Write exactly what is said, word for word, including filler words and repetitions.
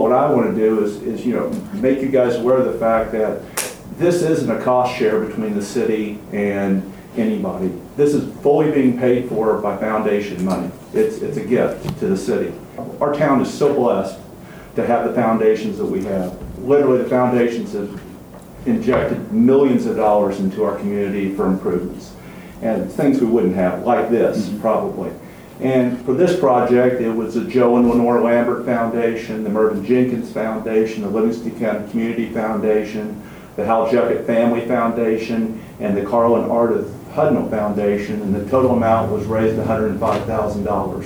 What I want to do is, is, you know, make you guys aware of the fact that this isn't a cost share between the city and anybody. This is fully being paid for by foundation money. It's, it's a gift to the city. Our town is so blessed to have the foundations that we have. Literally, the foundations have injected millions of dollars into our community for improvements and things we wouldn't have, like this, mm-hmm. probably. And for this project, it was the Joe and Lenore Lambert Foundation, the Mervyn Jenkins Foundation, the Livingston County Community Foundation, the Hal Juckett Family Foundation, and the Carl and Ardith Hudnall Foundation, and the total amount was raised one hundred five thousand dollars.